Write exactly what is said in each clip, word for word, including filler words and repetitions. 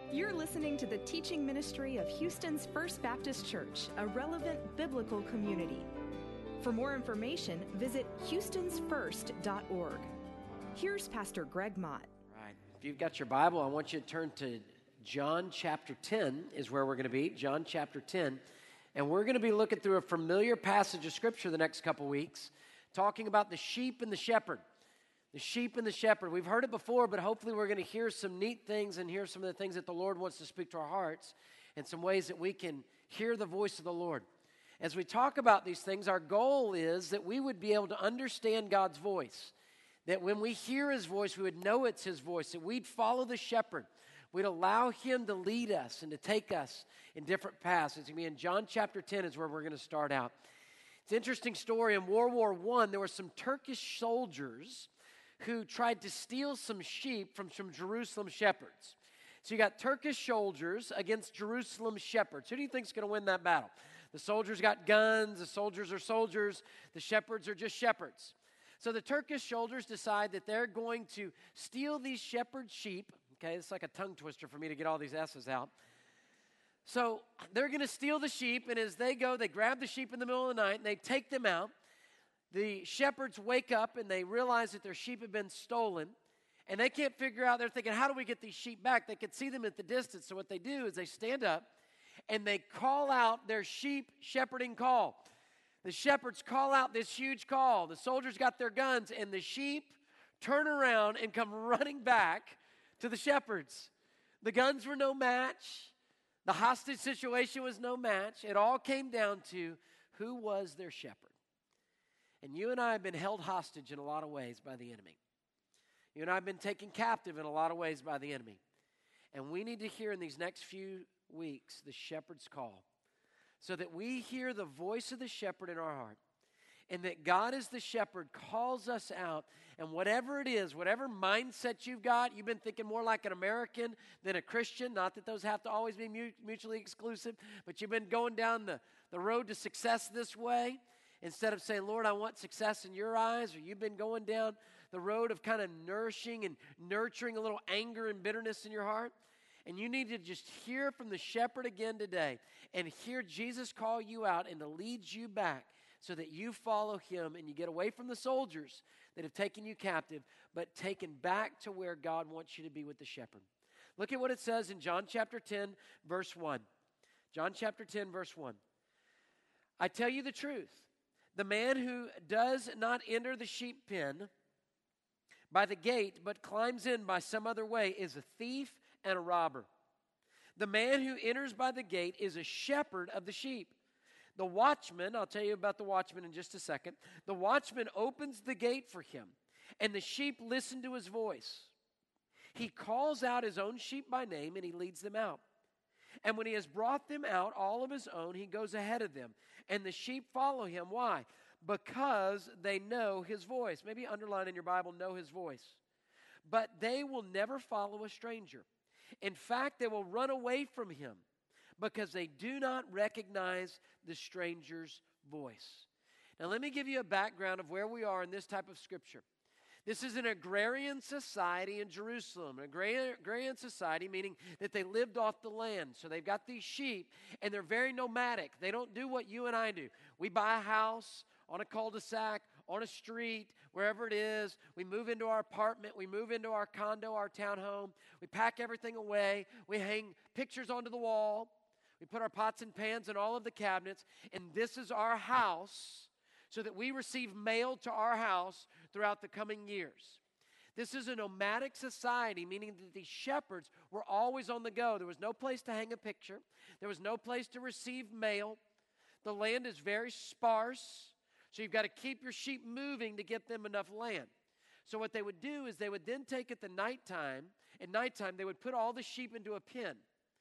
You're listening to the teaching ministry of Houston's First Baptist Church, a relevant biblical community. For more information, visit houstons first dot org. Here's Pastor Greg Mott. All right. If you've got your Bible, I want you to turn to John chapter ten is where we're going to be, John chapter ten. And we're going to be looking through a familiar passage of Scripture the next couple weeks, talking about the sheep and the shepherd. The sheep and the shepherd. We've heard it before, but hopefully we're going to hear some neat things and hear some of the things that the Lord wants to speak to our hearts and some ways that we can hear the voice of the Lord. As we talk about these things, our goal is that we would be able to understand God's voice, that when we hear His voice, we would know it's His voice, that we'd follow the shepherd. We'd allow Him to lead us and to take us in different paths. It's going to be in John chapter ten is where we're going to start out. It's an interesting story. In World War One, there were some Turkish soldiers who tried to steal some sheep from some Jerusalem shepherds. So you got Turkish soldiers against Jerusalem shepherds. Who do you think is going to win that battle? The soldiers got guns, the soldiers are soldiers, the shepherds are just shepherds. So the Turkish soldiers decide that they're going to steal these shepherd sheep. Okay, it's like a tongue twister for me to get all these S's out. So they're going to steal the sheep, and as they go, they grab the sheep in the middle of the night, and they take them out. The shepherds wake up and they realize that their sheep have been stolen, and they can't figure out, they're thinking, how do we get these sheep back? They can see them at the distance. So what they do is they stand up and they call out their sheep shepherding call. The shepherds call out this huge call. The soldiers got their guns, and the sheep turn around and come running back to the shepherds. The guns were no match. The hostage situation was no match. It all came down to who was their shepherd. And you and I have been held hostage in a lot of ways by the enemy. You and I have been taken captive in a lot of ways by the enemy. And we need to hear in these next few weeks the shepherd's call, so that we hear the voice of the shepherd in our heart, and that God as the shepherd calls us out. And whatever it is, whatever mindset you've got, you've been thinking more like an American than a Christian. Not that those have to always be mutually exclusive, but you've been going down the, the road to success this way. Instead of saying, Lord, I want success in your eyes, or you've been going down the road of kind of nourishing and nurturing a little anger and bitterness in your heart, and you need to just hear from the shepherd again today and hear Jesus call you out and to lead you back so that you follow Him and you get away from the soldiers that have taken you captive, but taken back to where God wants you to be with the shepherd. Look at what it says in John chapter ten, verse one. John chapter ten, verse one. I tell you the truth. The man who does not enter the sheep pen by the gate, but climbs in by some other way, is a thief and a robber. The man who enters by the gate is a shepherd of the sheep. The watchman, I'll tell you about the watchman in just a second. The watchman opens the gate for him, and the sheep listen to his voice. He calls out his own sheep by name, and he leads them out. And when he has brought them out, all of his own, he goes ahead of them. And the sheep follow him. Why? Because they know his voice. Maybe underline in your Bible, know his voice. But they will never follow a stranger. In fact, they will run away from him because they do not recognize the stranger's voice. Now, let me give you a background of where we are in this type of scripture. This is an agrarian society in Jerusalem. An agrarian society meaning that they lived off the land. So they've got these sheep, and they're very nomadic. They don't do what you and I do. We buy a house on a cul-de-sac, on a street, wherever it is. We move into our apartment. We move into our condo, our townhome. We pack everything away. We hang pictures onto the wall. We put our pots and pans in all of the cabinets. And this is our house, so that we receive mail to our house throughout the coming years. This is a nomadic society, meaning that these shepherds were always on the go. There was no place to hang a picture. There was no place to receive mail. The land is very sparse, so you've got to keep your sheep moving to get them enough land. So what they would do is they would then take at the nighttime, at nighttime they would put all the sheep into a pen.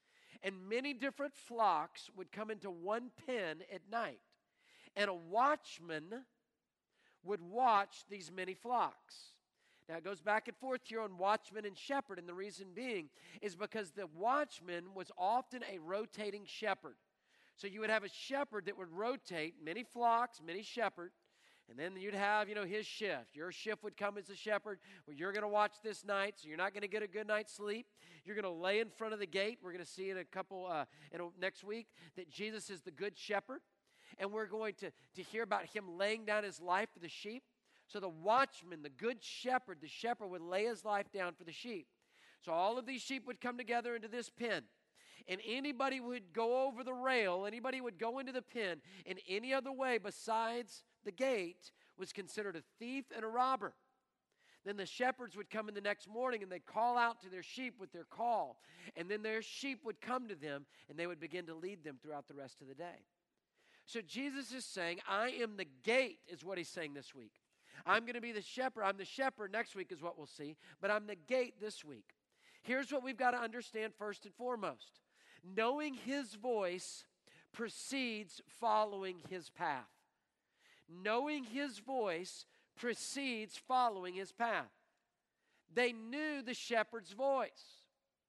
And many different flocks would come into one pen at night. And a watchman would watch these many flocks. Now, it goes back and forth here on watchman and shepherd, and the reason being is because the watchman was often a rotating shepherd. So you would have a shepherd that would rotate many flocks, many shepherds, And then you'd have, you know, his shift. Your shift would come as a shepherd where you're going to watch this night, so you're not going to get a good night's sleep. You're going to lay in front of the gate. We're going to see in a couple, uh, in a, next week, that Jesus is the good shepherd. And we're going to, to hear about him laying down his life for the sheep. So the watchman, the good shepherd, the shepherd would lay his life down for the sheep. So all of these sheep would come together into this pen. And anybody would go over the rail, anybody would go into the pen in any other way besides the gate was considered a thief and a robber. Then the shepherds would come in the next morning and they'd call out to their sheep with their call. And then their sheep would come to them and they would begin to lead them throughout the rest of the day. So Jesus is saying, I am the gate, is what he's saying this week. I'm going to be the shepherd. I'm the shepherd next week is what we'll see. But I'm the gate this week. Here's what we've got to understand first and foremost. Knowing his voice precedes following his path. Knowing his voice precedes following his path. They knew the shepherd's voice.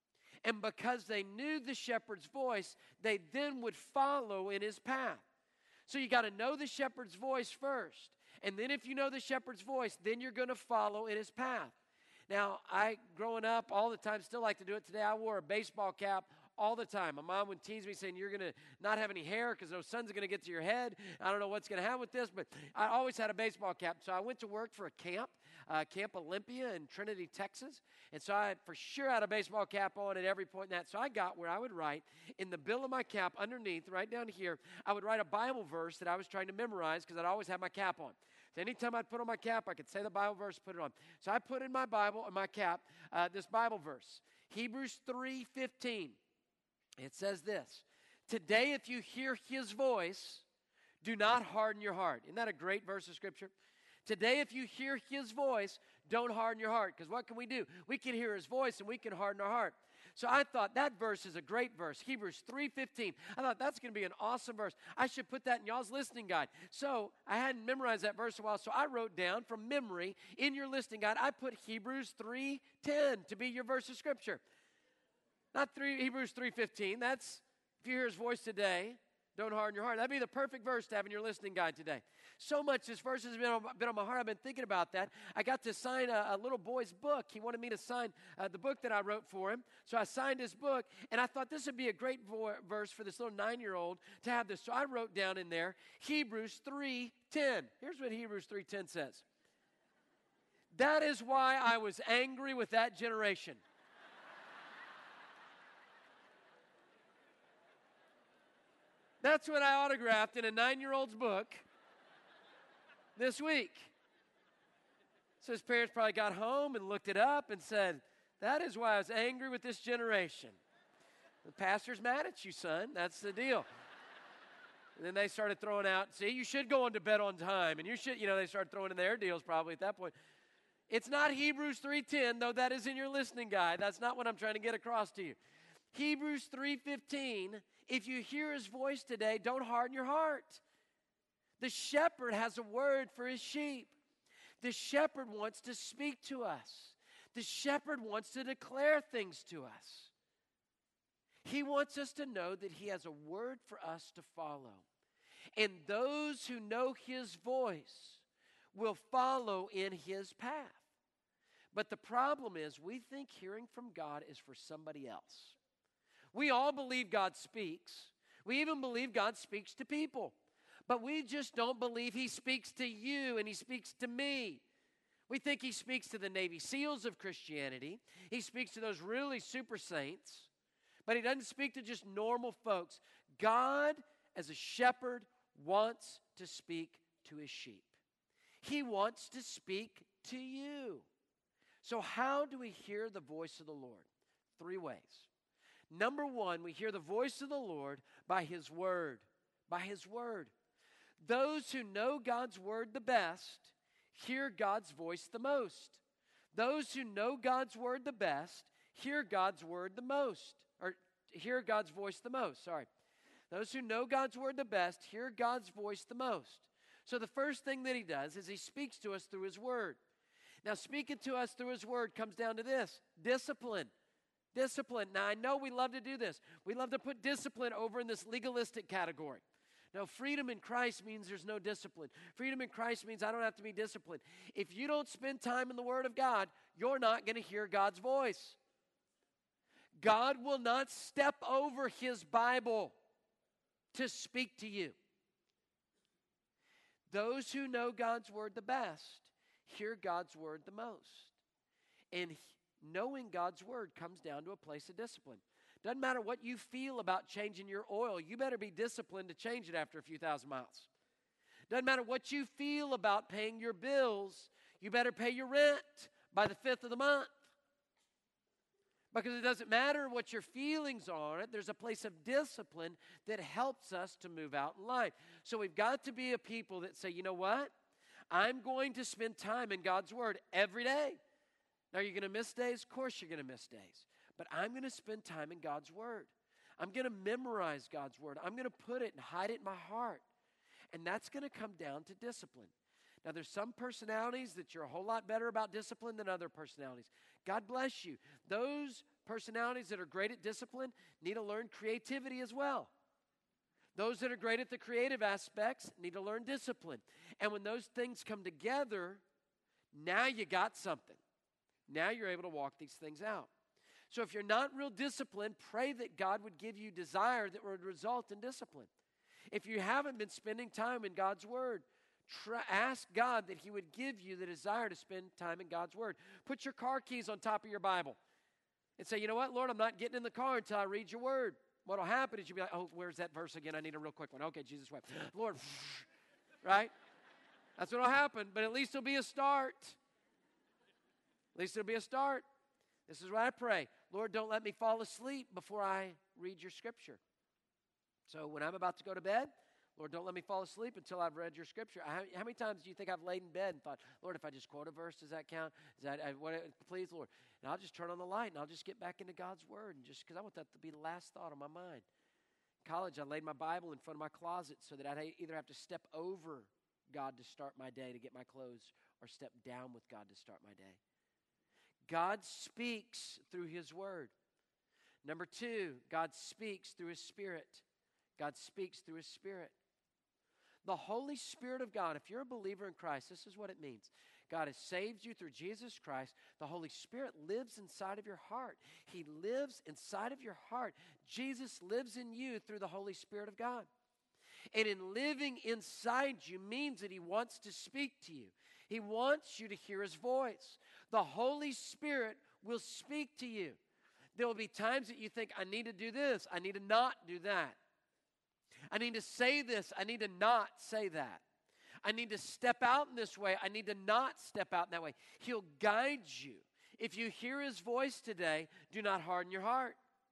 And because they knew the shepherd's voice, they then would follow in his path. So you got to know the shepherd's voice first. And then if you know the shepherd's voice, then you're going to follow in his path. Now, I, growing up all the time, still like to do it today. I wore a baseball cap all the time. My mom would tease me saying, you're going to not have any hair because no sun's going to get to your head. I don't know what's going to happen with this, but I always had a baseball cap. So I went to work for a camp, uh, Camp Olympia in Trinity, Texas. And so I for sure had a baseball cap on at every point in that. So I got where I would write in the bill of my cap underneath, right down here, I would write a Bible verse that I was trying to memorize because I'd always have my cap on. So anytime I'd put on my cap, I could say the Bible verse, put it on. So I put in my Bible, in my cap, uh, this Bible verse, Hebrews three fifteen. It says this, today if you hear his voice, do not harden your heart. Isn't that a great verse of Scripture? Today if you hear his voice, don't harden your heart. Because what can we do? We can hear his voice and we can harden our heart. So I thought that verse is a great verse, Hebrews three fifteen. I thought that's going to be an awesome verse. I should put that in y'all's listening guide. So I hadn't memorized that verse a while, so I wrote down from memory in your listening guide, I put Hebrews three ten to be your verse of Scripture. Not three, Hebrews three fifteen. That's, if you hear his voice today, don't harden your heart. That'd be the perfect verse to have in your listening guide today. So much this verse has been on, been on my heart. I've been thinking about that. I got to sign a, a little boy's book. He wanted me to sign uh, the book that I wrote for him. So I signed his book, and I thought this would be a great vo- verse for this little nine-year-old to have this. So I wrote down in there, Hebrews three ten. Here's what Hebrews three ten says. That is why I was angry with that generation. That's what I autographed in a nine-year-old's book this week. So his parents probably got home and looked it up and said, that is why I was angry with this generation. The pastor's mad at you, son. That's the deal. And then they started throwing out, see, you should go on to bed on time. And you should, you know, they started throwing in their deals probably at that point. It's not Hebrews three ten, though that is in your listening guide. That's not what I'm trying to get across to you. Hebrews three fifteen, if you hear his voice today, don't harden your heart. The shepherd has a word for his sheep. The shepherd wants to speak to us. The shepherd wants to declare things to us. He wants us to know that he has a word for us to follow. And those who know his voice will follow in his path. But the problem is we think hearing from God is for somebody else. We all believe God speaks. We even believe God speaks to people. But we just don't believe he speaks to you and he speaks to me. We think he speaks to the Navy SEALs of Christianity. He speaks to those really super saints. But he doesn't speak to just normal folks. God, as a shepherd, wants to speak to his sheep. He wants to speak to you. So how do we hear the voice of the Lord? Three ways. Number one, we hear the voice of the Lord by his word. By his word. Those who know God's word the best hear God's voice the most. Those who know God's word the best hear God's word the most. Or hear God's voice the most, sorry. Those who know God's word the best hear God's voice the most. So the first thing that he does is he speaks to us through his word. Now, speaking to us through his word comes down to this, discipline. Discipline. Now, I know we love to do this. We love to put discipline over in this legalistic category. No, freedom in Christ means there's no discipline. Freedom in Christ means I don't have to be disciplined. If you don't spend time in the Word of God, you're not going to hear God's voice. God will not step over His Bible to speak to you. Those who know God's Word the best hear God's Word the most. And knowing God's Word comes down to a place of discipline. Doesn't matter what you feel about changing your oil, you better be disciplined to change it after a few thousand miles. Doesn't matter what you feel about paying your bills, you better pay your rent by the fifth of the month. Because it doesn't matter what your feelings are on it, there's a place of discipline that helps us to move out in life. So we've got to be a people that say, you know what? I'm going to spend time in God's Word every day. Now, are you going to miss days? Of course you're going to miss days. But I'm going to spend time in God's Word. I'm going to memorize God's Word. I'm going to put it and hide it in my heart. And that's going to come down to discipline. Now, there's some personalities that you're a whole lot better about discipline than other personalities. God bless you. Those personalities that are great at discipline need to learn creativity as well. Those that are great at the creative aspects need to learn discipline. And when those things come together, now you got something. Now you're able to walk these things out. So if you're not real disciplined, pray that God would give you desire that would result in discipline. If you haven't been spending time in God's Word, try, ask God that He would give you the desire to spend time in God's Word. Put your car keys on top of your Bible and say, you know what, Lord, I'm not getting in the car until I read your Word. What will happen is you'll be like, oh, where's that verse again? I need a real quick one. Okay, Jesus wept. Lord, right? That's what will happen, but at least it'll be a start. At least it'll be a start. This is what I pray. Lord, don't let me fall asleep before I read your Scripture. So when I'm about to go to bed, Lord, don't let me fall asleep until I've read your Scripture. How, how many times do you think I've laid in bed and thought, Lord, if I just quote a verse, does that count? Is that I, what, please, Lord? And I'll just turn on the light and I'll just get back into God's Word, and just because I want that to be the last thought on my mind. In college, I laid my Bible in front of my closet so that I'd either have to step over God to start my day to get my clothes, or step down with God to start my day. God speaks through His Word. Number two, God speaks through His Spirit. God speaks through His Spirit. The Holy Spirit of God, if you're a believer in Christ, this is what it means. God has saved you through Jesus Christ. The Holy Spirit lives inside of your heart. He lives inside of your heart. Jesus lives in you through the Holy Spirit of God. And in living inside you means that He wants to speak to you. He wants you to hear His voice. The Holy Spirit will speak to you. There will be times that you think, I need to do this. I need to not do that. I need to say this. I need to not say that. I need to step out in this way. I need to not step out in that way. He'll guide you. If you hear His voice today, do not harden your heart.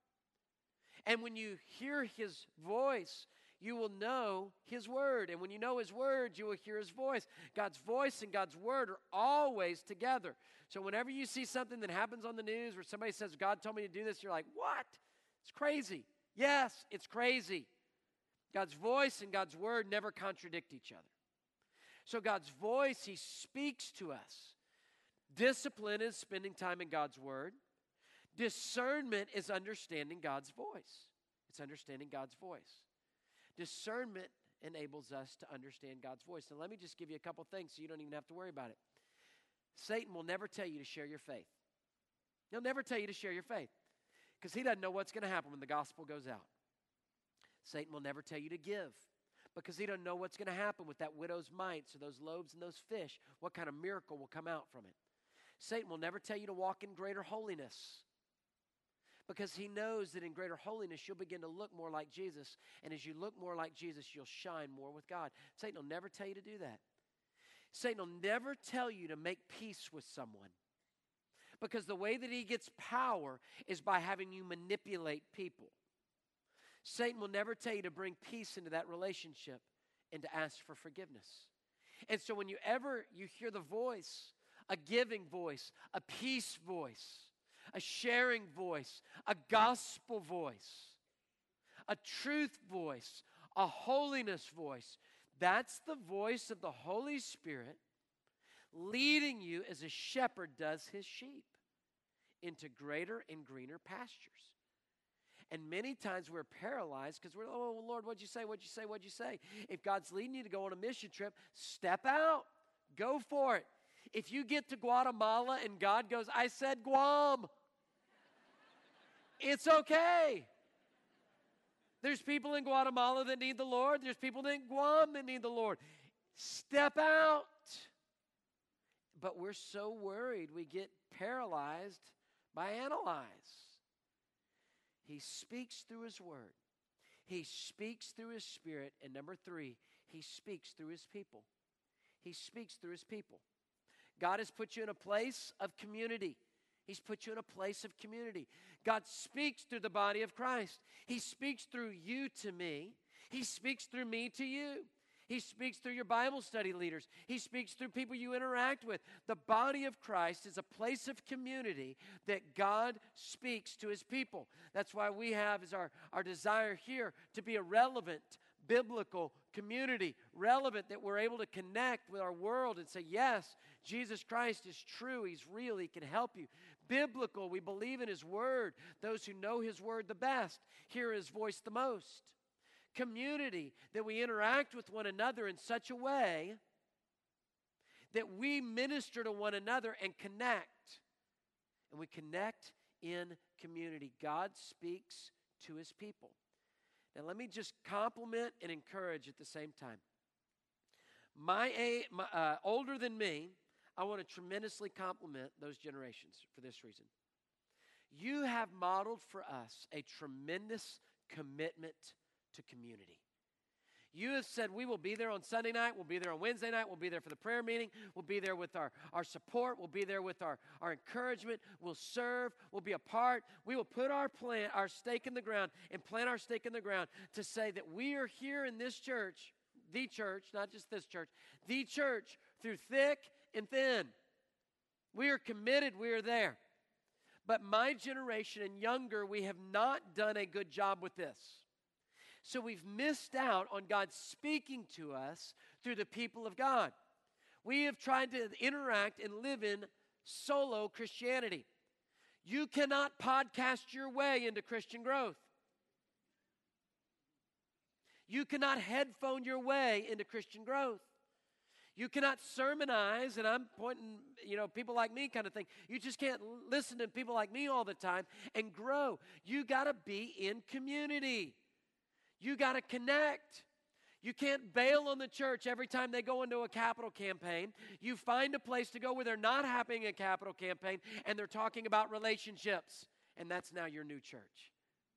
And when you hear His voice, you will know His Word. And when you know His Word, you will hear His voice. God's voice and God's Word are always together. So whenever you see something that happens on the news where somebody says, God told me to do this, you're like, what? It's crazy. Yes, it's crazy. God's voice and God's Word never contradict each other. So God's voice, He speaks to us. Discipline is spending time in God's Word. Discernment is understanding God's voice. It's understanding God's voice. Discernment enables us to understand God's voice. And let me just give you a couple things so you don't even have to worry about it. Satan will never tell you to share your faith. He'll never tell you to share your faith because he doesn't know what's going to happen when the gospel goes out. Satan will never tell you to give because he doesn't know what's going to happen with that widow's mites or those loaves and those fish. What kind of miracle will come out from it? Satan will never tell you to walk in greater holiness because he knows that in greater holiness you'll begin to look more like Jesus. And as you look more like Jesus, you'll shine more with God. Satan will never tell you to do that. Satan will never tell you to make peace with someone because the way that he gets power is by having you manipulate people. Satan will never tell you to bring peace into that relationship and to ask for forgiveness. And so when you ever you hear the voice, a giving voice, a peace voice, a sharing voice, a gospel voice, a truth voice, a holiness voice, that's the voice of the Holy Spirit leading you as a shepherd does his sheep into greater and greener pastures. And many times we're paralyzed because we're, oh, Lord, what'd you say? What'd you say? What'd you say? If God's leading you to go on a mission trip, step out. Go for it. If you get to Guatemala and God goes, I said Guam, it's okay. There's people in Guatemala that need the Lord. There's people in Guam that need the Lord. Step out. But we're so worried we get paralyzed by analyze. He speaks through His Word. He speaks through His Spirit. And number three, He speaks through His people. He speaks through His people. God has put you in a place of community. He's put you in a place of community. God speaks through the body of Christ. He speaks through you to me. He speaks through me to you. He speaks through your Bible study leaders. He speaks through people you interact with. The body of Christ is a place of community that God speaks to His people. That's why we have as our, our desire here to be a relevant, biblical community. Relevant that we're able to connect with our world and say, yes, Jesus Christ is true. He's real. He can help you. Biblical, we believe in His Word. Those who know His Word the best hear His voice the most. Community, that we interact with one another in such a way that we minister to one another and connect. And we connect in community. God speaks to His people. Now let me just compliment and encourage at the same time. My, my uh, older than me, I want to tremendously compliment those generations for this reason. You have modeled for us a tremendous commitment to community. You have said, we will be there on Sunday night, we'll be there on Wednesday night, we'll be there for the prayer meeting, we'll be there with our, our support, we'll be there with our, our encouragement, we'll serve, we'll be a part. We will put our plant, our stake in the ground and plant our stake in the ground to say that we are here in this church, the church, not just this church, the church through thick and thin. We are committed, we are there. But my generation and younger, we have not done a good job with this. So we've missed out on God speaking to us through the people of God. We have tried to interact and live in solo Christianity. You cannot podcast your way into Christian growth. You cannot headphone your way into Christian growth. You cannot sermonize, and I'm pointing, you know, people like me kind of thing. You just can't listen to people like me all the time and grow. You got to be in community. You got to connect. You can't bail on the church every time they go into a capital campaign. You find a place to go where they're not having a capital campaign and they're talking about relationships. And that's now your new church.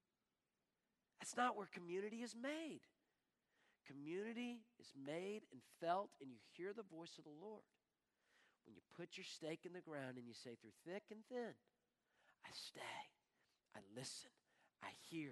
That's not where community is made. Community is made and felt, and you hear the voice of the Lord when you put your stake in the ground and you say, through thick and thin, I stay, I listen, I hear.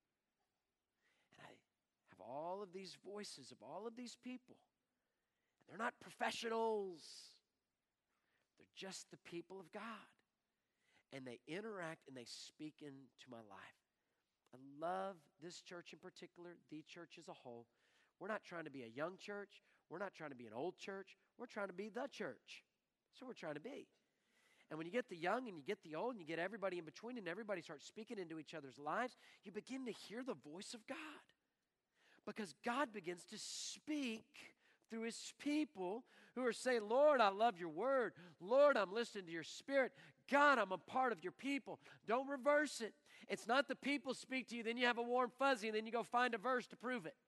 And I have all of these voices of all of these people. And they're not professionals. They're just the people of God. And they interact and they speak into my life. I love this church in particular, the church as a whole. We're not trying to be a young church. We're not trying to be an old church. We're trying to be the church. That's what we're trying to be. And when you get the young and you get the old and you get everybody in between and everybody starts speaking into each other's lives, you begin to hear the voice of God. Because God begins to speak through His people who are saying, Lord, I love your word. Lord, I'm listening to your spirit. God, I'm a part of your people. Don't reverse it. It's not the people speak to you, then you have a warm fuzzy, and then you go find a verse to prove it.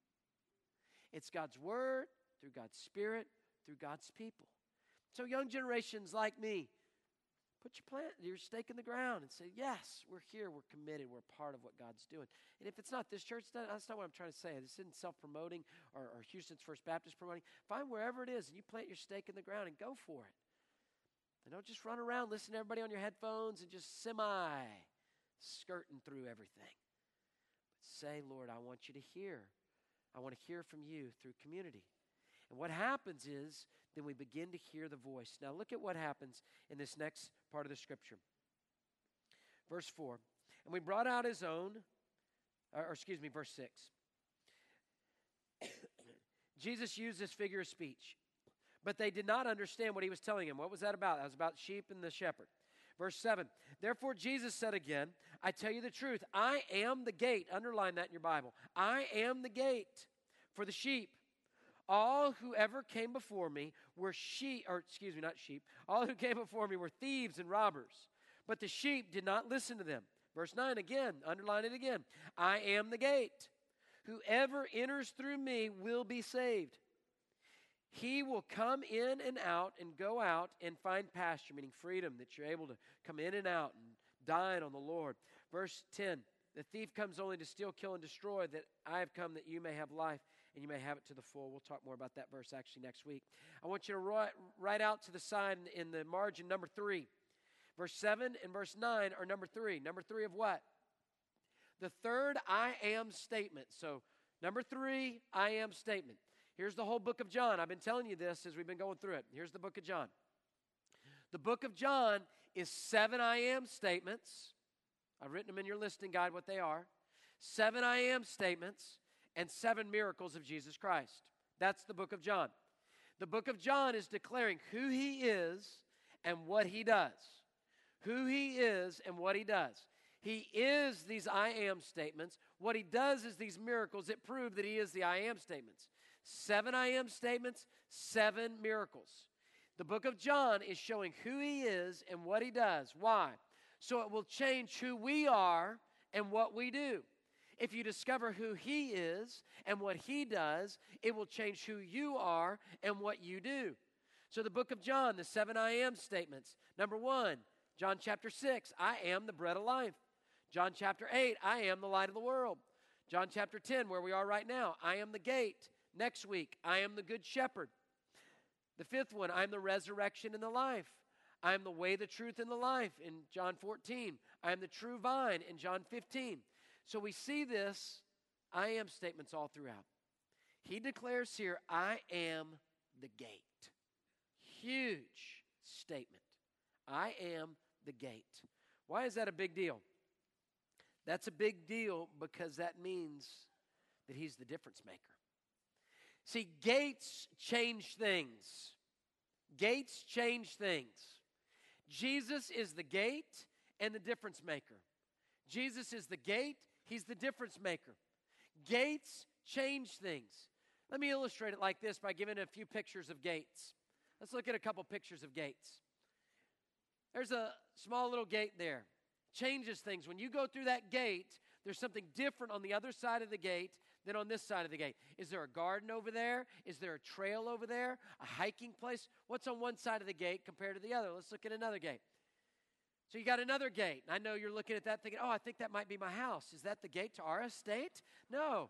It's God's word, through God's spirit, through God's people. So young generations like me, put your plant, your stake in the ground and say, yes, we're here, we're committed, we're a part of what God's doing. And if it's not this church, that's not what I'm trying to say. This isn't self-promoting or, or Houston's First Baptist promoting. Find wherever it is and you plant your stake in the ground and go for it. And don't just run around, listen to everybody on your headphones and just semi-skirting through everything. But say, Lord, I want you to hear. I want to hear from you through community. And what happens is, then we begin to hear the voice. Now look at what happens in this next part of the scripture. Verse four. And we brought out his own, or, or excuse me, verse six. Jesus used this figure of speech, but they did not understand what he was telling him. What was that about? That was about sheep and the shepherd. Verse seven, therefore Jesus said again, I tell you the truth, I am the gate. Underline that in your Bible. I am the gate for the sheep. All who ever came before me were sheep, or excuse me, not sheep. All who came before me were thieves and robbers, but the sheep did not listen to them. Verse nine again, underline it again. I am the gate. Whoever enters through me will be saved. He will come in and out and go out and find pasture, meaning freedom, that you're able to come in and out and dine on the Lord. Verse ten, the thief comes only to steal, kill, and destroy, that I have come that you may have life and you may have it to the full. We'll talk more about that verse actually next week. I want you to write, write out to the side in, in the margin number three. Verse seven and verse nine are number three. Number three of what? The third I am statement. So number three, I am statement. Here's the whole book of John. I've been telling you this as we've been going through it. Here's the book of John. The book of John is seven I am statements. I've written them in your listening guide what they are. Seven I am statements and seven miracles of Jesus Christ. That's the book of John. The book of John is declaring who he is and what he does. Who he is and what he does. He is these I am statements. What he does is these miracles that prove that he is the I am statements. Seven I am statements, seven miracles. The book of John is showing who he is and what he does. Why? So it will change who we are and what we do. If you discover who he is and what he does, it will change who you are and what you do. So the book of John, the seven I am statements. Number one, John chapter six, I am the bread of life. John chapter eight, I am the light of the world. John chapter ten, where we are right now, I am the gate. Next week, I am the good shepherd. The fifth one, I am the resurrection and the life. I am the way, the truth, and the life in John fourteen. I am the true vine in John fifteen. So we see this I am statements all throughout. He declares here, I am the gate. Huge statement. I am the gate. Why is that a big deal? That's a big deal because that means that he's the difference maker. See, gates change things. Gates change things. Jesus is the gate and the difference maker. Jesus is the gate, he's the difference maker. Gates change things. Let me illustrate it like this by giving a few pictures of gates. Let's look at a couple pictures of gates. There's a small little gate there. Changes things. When you go through that gate, there's something different on the other side of the gate than on this side of the gate. Is there a garden over there? Is there a trail over there? A hiking place? What's on one side of the gate compared to the other? Let's look at another gate. So you got another gate. I know you're looking at that thinking, oh, I think that might be my house. Is that the gate to our estate? No.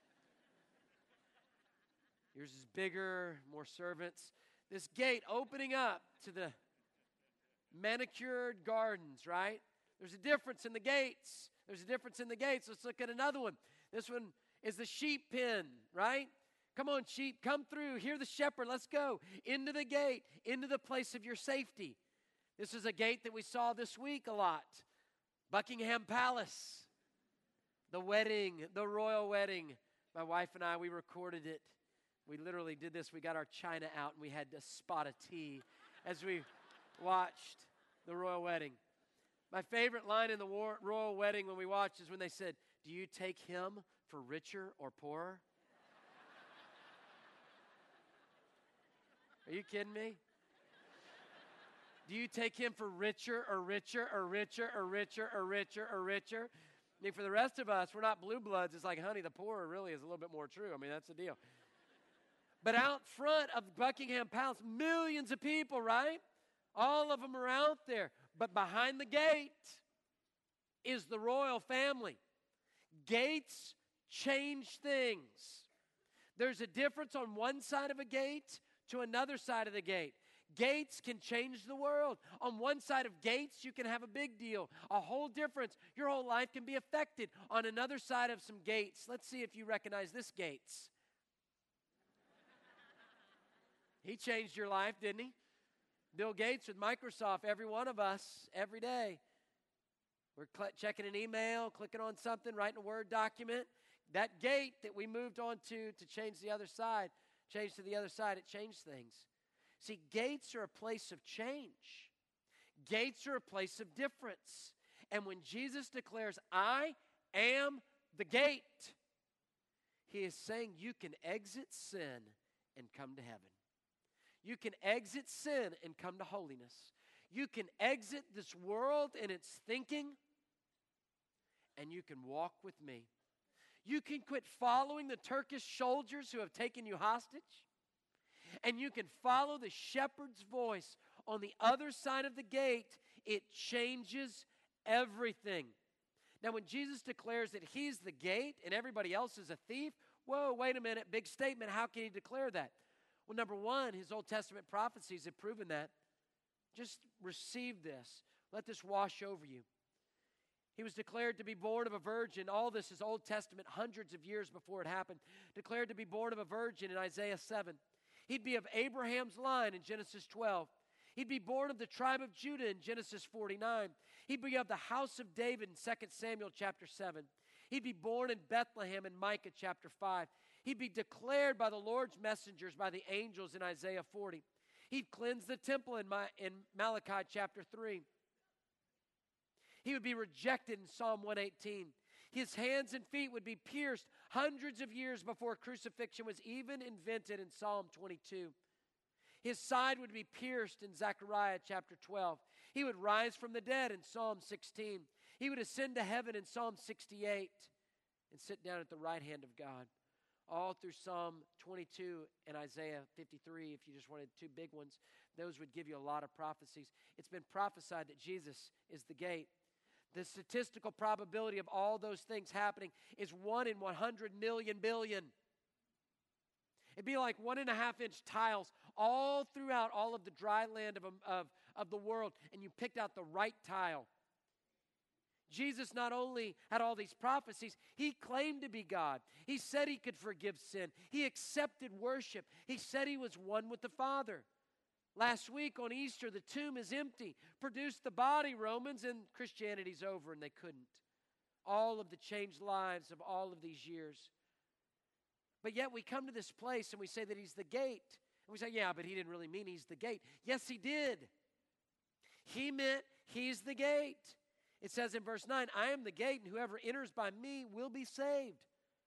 Yours is bigger, more servants. This gate opening up to the manicured gardens, right? There's a difference in the gates. There's a difference in the gates. Let's look at another one. This one is the sheep pen, right? Come on, sheep, come through. Hear the shepherd. Let's go into the gate, into the place of your safety. This is a gate that we saw this week a lot. Buckingham Palace. The wedding, the royal wedding. My wife and I, we recorded it. We literally did this. We got our china out and we had a spot of tea as we watched the royal wedding. My favorite line in the war, royal wedding when we watched is when they said, do you take him for richer or poorer? Are you kidding me? Do you take him for richer or richer or richer or richer or richer or richer? I mean, for the rest of us, we're not blue bloods. It's like, honey, the poorer really is a little bit more true. I mean, that's the deal. But out front of Buckingham Palace, millions of people, right? All of them are out there. But behind the gate is the royal family. Gates change things. There's a difference on one side of a gate to another side of the gate. Gates can change the world. On one side of gates, you can have a big deal, a whole difference. Your whole life can be affected. On another side of some gates, let's see if you recognize this Gates. He changed your life, didn't he? Bill Gates with Microsoft, every one of us, every day. We're cl- checking an email, clicking on something, writing a Word document. That gate that we moved on to to change the other side, change to the other side, it changed things. See, gates are a place of change. Gates are a place of difference. And when Jesus declares, I am the gate, he is saying you can exit sin and come to heaven. You can exit sin and come to holiness. You can exit this world and its thinking, and you can walk with me. You can quit following the Turkish soldiers who have taken you hostage, and you can follow the shepherd's voice on the other side of the gate. It changes everything. Now, when Jesus declares that he's the gate and everybody else is a thief, whoa, wait a minute, big statement. How can he declare that? Well, number one, his Old Testament prophecies have proven that. Just receive this. Let this wash over you. He was declared to be born of a virgin. All this is Old Testament, hundreds of years before it happened. Declared to be born of a virgin in Isaiah seven. He'd be of Abraham's line in Genesis twelve. He'd be born of the tribe of Judah in Genesis forty-nine. He'd be of the house of David in Second Samuel chapter seven. He'd be born in Bethlehem in Micah chapter five. He'd be declared by the Lord's messengers, by the angels in Isaiah forty. He'd cleanse the temple in, my, in Malachi chapter three. He would be rejected in Psalm one eighteen. His hands and feet would be pierced hundreds of years before crucifixion was even invented in Psalm twenty-two. His side would be pierced in Zechariah chapter twelve. He would rise from the dead in Psalm sixteen. He would ascend to heaven in Psalm sixty-eight and sit down at the right hand of God. All through Psalm twenty-two and Isaiah fifty-three, if you just wanted two big ones, those would give you a lot of prophecies. It's been prophesied that Jesus is the gate. The statistical probability of all those things happening is one in one hundred million billion. It'd be like one and a half inch tiles all throughout all of the dry land of, of, of the world, and you picked out the right tile. Jesus not only had all these prophecies, he claimed to be God. He said he could forgive sin. He accepted worship. He said he was one with the Father. Last week on Easter, the tomb is empty. Produced the body, Romans, and Christianity's over, and they couldn't. All of the changed lives of all of these years. But yet we come to this place and we say that he's the gate. And we say, yeah, but he didn't really mean he's the gate. Yes, he did. He meant he's the gate. It says in verse nine, I am the gate, and whoever enters by me will be saved.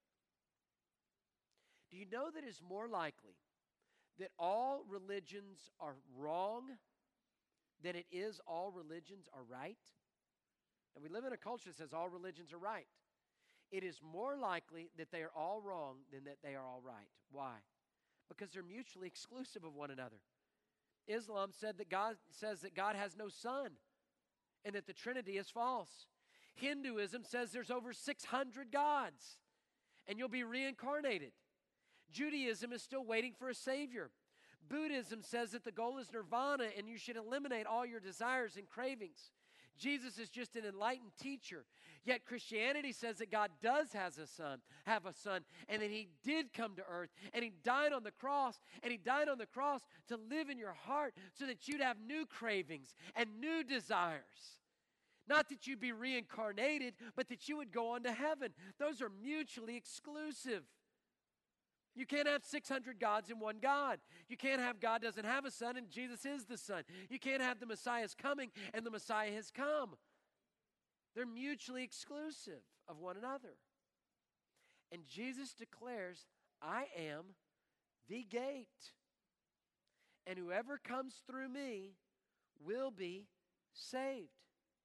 Do you know that it's more likely that all religions are wrong than it is all religions are right? And we live in a culture that says all religions are right. It is more likely that they are all wrong than that they are all right. Why? Because they're mutually exclusive of one another. Islam said that God says that God has no son and that the Trinity is false. Hinduism says there's over six hundred gods and you'll be reincarnated. Judaism is still waiting for a Savior. Buddhism says that the goal is nirvana and you should eliminate all your desires and cravings. Jesus is just an enlightened teacher. Yet Christianity says that God does has a son, have a son, and that he did come to earth, and he died on the cross, and he died on the cross to live in your heart so that you'd have new cravings and new desires. Not that you'd be reincarnated, but that you would go on to heaven. Those are mutually exclusive. You can't have six hundred gods in one God. You can't have God doesn't have a son and Jesus is the son. You can't have the Messiah's coming and the Messiah has come. They're mutually exclusive of one another. And Jesus declares, I am the gate. And whoever comes through me will be saved.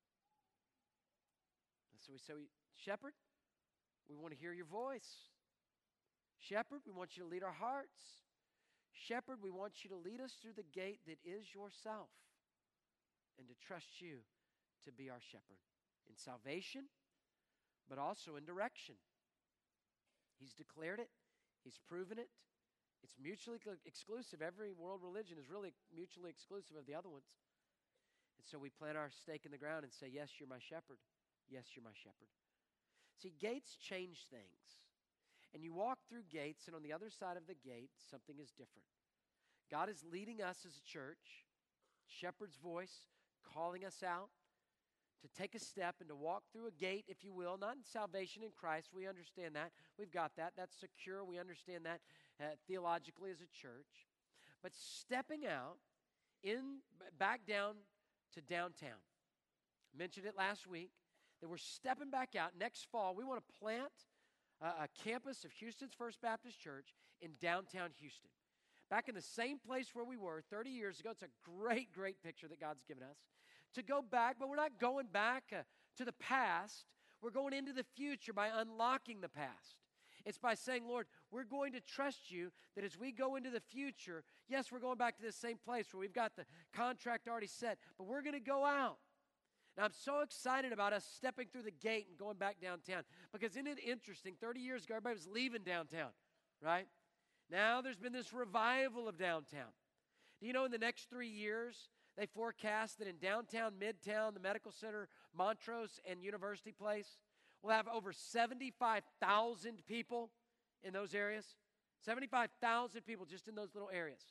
So we say, Shepherd, we want to hear your voice. Shepherd, we want you to lead our hearts. Shepherd, we want you to lead us through the gate that is yourself and to trust you to be our shepherd in salvation, but also in direction. He's declared it. He's proven it. It's mutually exclusive. Every world religion is really mutually exclusive of the other ones. And so we plant our stake in the ground and say, yes, you're my shepherd. Yes, you're my shepherd. See, gates change things. And you walk through gates, and on the other side of the gate, something is different. God is leading us as a church, shepherd's voice, calling us out to take a step and to walk through a gate, if you will, not in salvation in Christ. We understand that. We've got that. That's secure. We understand that uh, theologically as a church. But stepping out, in back down to downtown. Mentioned it last week that we're stepping back out. Next fall, we want to plant a, a campus of Houston's First Baptist Church in downtown Houston. Back in the same place where we were thirty years ago. It's a great, great picture that God's given us. To go back, but we're not going back uh, to the past. We're going into the future by unlocking the past. It's by saying, Lord, we're going to trust you that as we go into the future, yes, we're going back to this same place where we've got the contract already set, but we're going to go out. Now, I'm so excited about us stepping through the gate and going back downtown because isn't it interesting? thirty years ago, everybody was leaving downtown, right? Now there's been this revival of downtown. Do you know in the next three years, they forecast that in downtown, Midtown, the Medical Center, Montrose, and University Place, we'll have over seventy-five thousand people in those areas. seventy-five thousand people just in those little areas.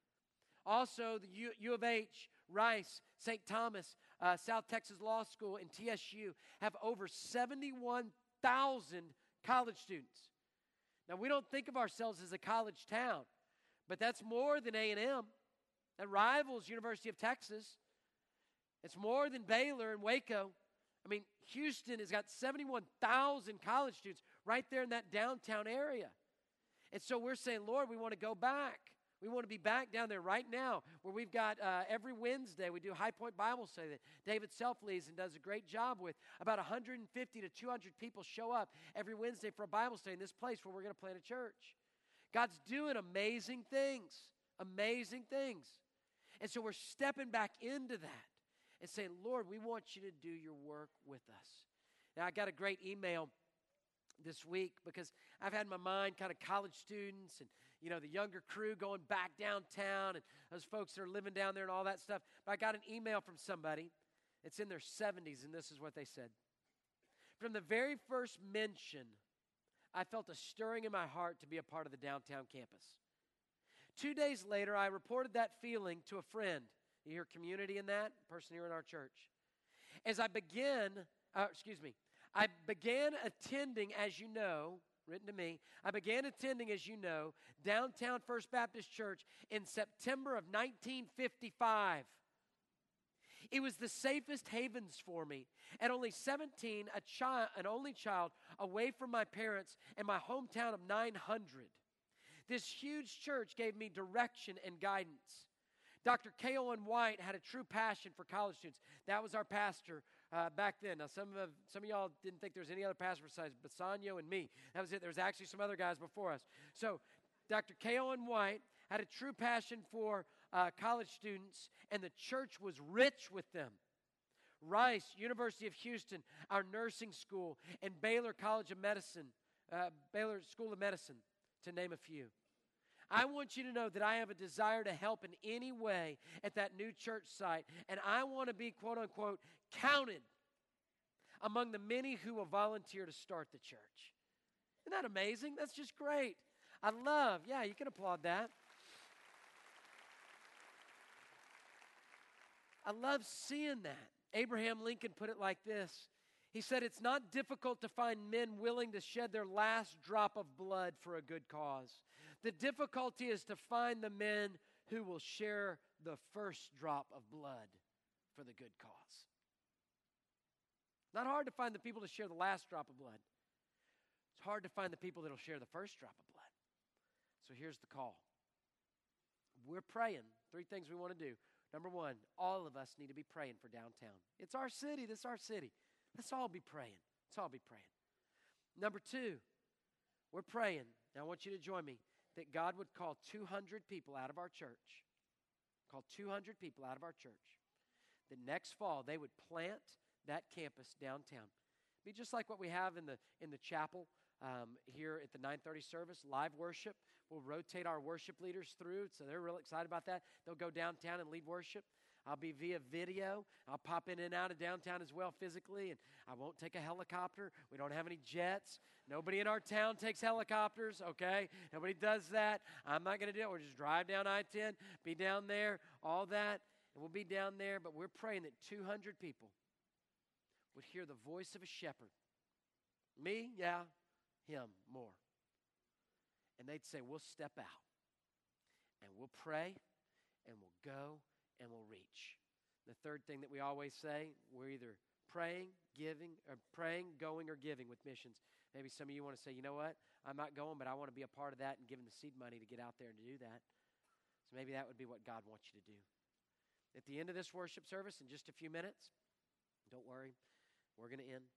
Also, the U, U of H, Rice, Saint Thomas, uh, South Texas Law School, and T S U have over seventy-one thousand college students. Now, we don't think of ourselves as a college town, but that's more than A and M. That rivals University of Texas. It's more than Baylor and Waco. I mean, Houston has got seventy-one thousand college students right there in that downtown area. And so we're saying, Lord, we want to go back. We want to be back down there right now where we've got uh, every Wednesday we do High Point Bible Study that David Self leads and does a great job with. About one hundred fifty to two hundred people show up every Wednesday for a Bible study in this place where we're going to plant a church. God's doing amazing things, amazing things. And so we're stepping back into that and saying, Lord, we want you to do your work with us. Now, I got a great email this week because I've had in my mind kind of college students and, you know, the younger crew going back downtown and those folks that are living down there and all that stuff. But I got an email from somebody. It's in their seventies, and this is what they said. From the very first mention, I felt a stirring in my heart to be a part of the downtown campus. Two days later, I reported that feeling to a friend. You hear community in that? Person here in our church. As I began, uh, excuse me, I began attending, as you know, written to me, I began attending, as you know, downtown First Baptist Church in September of nineteen fifty-five. It was the safest havens for me. At only seventeen, a child, an only child, away from my parents and my hometown of nine hundred. This huge church gave me direction and guidance. Doctor K. Owen White had a true passion for college students. That was our pastor uh, back then. Now, some of some of y'all didn't think there was any other pastor besides Bassanio and me. That was it. There was actually some other guys before us. So, Doctor K. Owen White had a true passion for uh, college students, and the church was rich with them. Rice, University of Houston, our nursing school, and Baylor College of Medicine, uh, Baylor School of Medicine, to name a few. I want you to know that I have a desire to help in any way at that new church site, and I want to be, quote unquote, counted among the many who will volunteer to start the church. Isn't that amazing? That's just great. I love, yeah, you can applaud that. I love seeing that. Abraham Lincoln put it like this. He said, it's not difficult to find men willing to shed their last drop of blood for a good cause. The difficulty is to find the men who will share the first drop of blood for the good cause. Not hard to find the people to share the last drop of blood. It's hard to find the people that will share the first drop of blood. So here's the call. We're praying. Three things we want to do. Number one, all of us need to be praying for downtown. It's our city. This is our city. Let's all be praying. Let's all be praying. Number two, we're praying. Now I want you to join me that God would call two hundred people out of our church. Call two hundred people out of our church. That next fall they would plant that campus downtown. Be just like what we have in the in the chapel um, here at the nine thirty service, live worship. We'll rotate our worship leaders through, so they're real excited about that. They'll go downtown and lead worship. I'll be via video. I'll pop in and out of downtown as well physically, and I won't take a helicopter. We don't have any jets. Nobody in our town takes helicopters, okay? Nobody does that. I'm not going to do it. We'll just drive down I ten, be down there, all that, and we'll be down there, but we're praying that two hundred people would hear the voice of a shepherd. Me? Yeah. Him? More. And they'd say, we'll step out, and we'll pray, and we'll go, and we'll reach. The third thing that we always say, we're either praying, giving, or praying, going, or giving with missions. Maybe some of you want to say, you know what, I'm not going, but I want to be a part of that and giving the seed money to get out there and to do that. So maybe that would be what God wants you to do. At the end of this worship service, in just a few minutes, don't worry, we're going to end.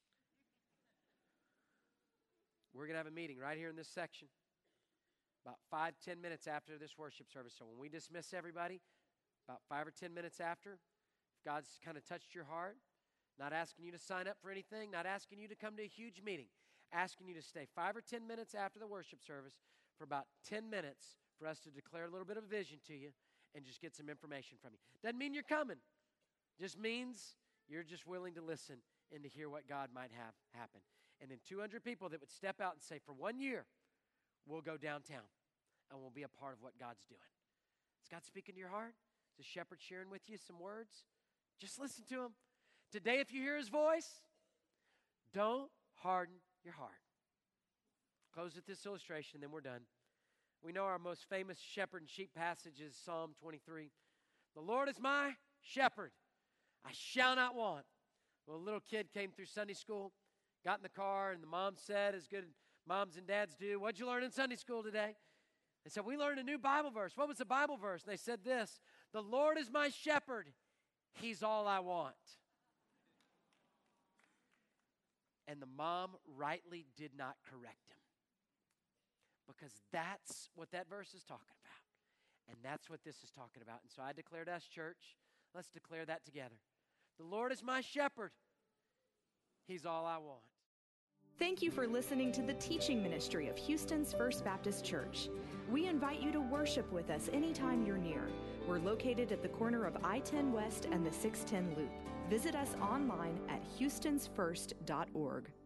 We're going to have a meeting right here in this section about five, ten minutes after this worship service. So when we dismiss everybody, about five or ten minutes after, if God's kind of touched your heart, not asking you to sign up for anything, not asking you to come to a huge meeting, asking you to stay five or ten minutes after the worship service for about ten minutes for us to declare a little bit of a vision to you and just get some information from you. Doesn't mean you're coming. Just means you're just willing to listen and to hear what God might have happen. And then two hundred people that would step out and say, for one year, we'll go downtown and we'll be a part of what God's doing. Is God speaking to your heart? Is the shepherd sharing with you some words? Just listen to him. Today, if you hear his voice, don't harden your heart. Close with this illustration, then we're done. We know our most famous shepherd and sheep passage is Psalm twenty-three. The Lord is my shepherd. I shall not want. Well, a little kid came through Sunday school, got in the car, and the mom said, as good moms and dads do, what'd you learn in Sunday school today? They said, we learned a new Bible verse. What was the Bible verse? And they said this, the Lord is my shepherd. He's all I want. And the mom rightly did not correct him. Because that's what that verse is talking about. And that's what this is talking about. And so I declare to us, church, let's declare that together. The Lord is my shepherd. He's all I want. Thank you for listening to the teaching ministry of Houston's First Baptist Church. We invite you to worship with us anytime you're near. We're located at the corner of I ten West and the six ten Loop. Visit us online at houstons first dot org.